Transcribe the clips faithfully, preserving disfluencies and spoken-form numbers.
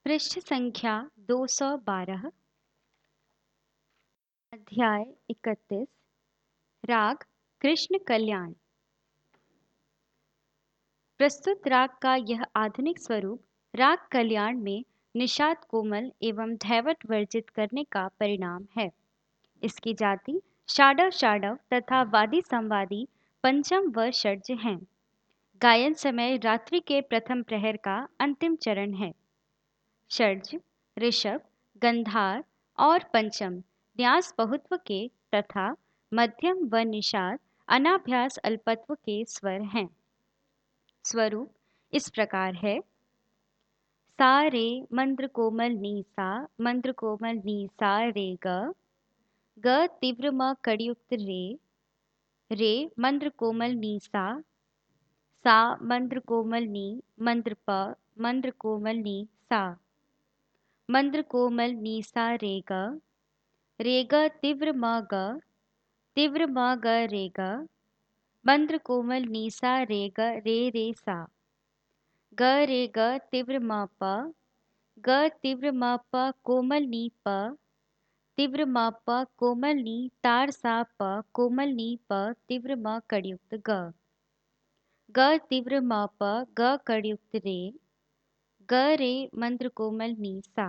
पृष्ठ संख्या दो सौ बारह। अध्याय इकतीस। राग कृष्ण कल्याण। प्रस्तुत राग का यह आधुनिक स्वरूप राग कल्याण में निषाद कोमल एवं धैवत वर्जित करने का परिणाम है। इसकी जाति षाडव षाडव तथा वादी संवादी पंचम व षड्ज हैं। गायन समय रात्रि के प्रथम प्रहर का अंतिम चरण है। षड्ज ऋषभ, गंधार और पंचम न्यास बहुत्व के तथा मध्यम व निषाद अनाभ्यास अल्पत्व के स्वर हैं। स्वरूप इस प्रकार है। सा रे मंद्र कोमल नी सा, मंद्र कोमल नी सा रे ग, ग तीव्र म कड़युक्त रे, रे मंद्र कोमल नी सा, सा मंद्र कोमल नी, मंद्र प, मंद्र कोमल नी सा, मंद्र कोमल नी सा रे ग, रे ग तीव्र म ग, तीव्र म ग रे ग, मंद्र कोमल नी सा रे ग रे रे सा, ग रे ग तीव्र म प, ग तीव्र म प कोमल नी प, तीव्र म प कोमल नी तार सा प कोमल नी प तीव्र म कड़युक्त ग, ग तीव्र म प ग कड़युक्त रे, ग रे मंद्र कोमल नी सा।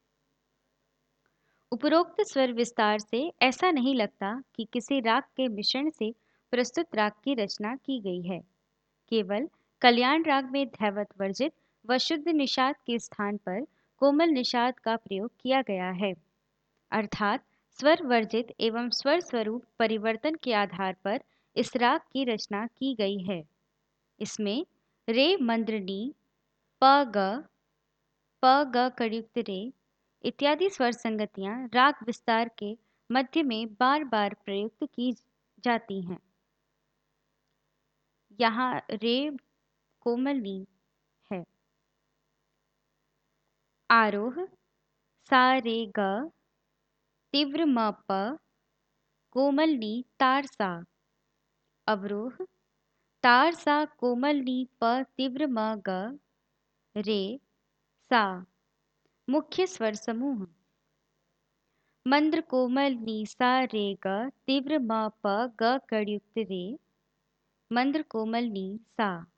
उपरोक्त स्वर विस्तार से ऐसा नहीं लगता कि किसी राग के मिश्रण से प्रस्तुत राग की रचना की गई है। केवल कल्याण राग में धैवत वर्जित व शुद्ध निषाद के स्थान पर कोमल निषाद का प्रयोग किया गया है। अर्थात स्वर वर्जित एवं स्वर स्वरूप परिवर्तन के आधार पर इस राग की रचना की गई है। इसमें रे मंद्रनी, प ग, प ग कड़युक्त रे इत्यादि स्वर संगतियां राग विस्तार के मध्य में बार बार प्रयुक्त की जाती हैं। यहाँ रे कोमल नी है। आरोह सा रे ग, तीव्र म प कोमल नी तार सा, अवरोह तार सा कोमल नी प तीव्र म ग, रे सा। मुख्य स्वर समूह मंद्र कोमल नी सा रे ग, तीव्र म प ग कड़युक्त रे, मंद्र कोमल नी सा।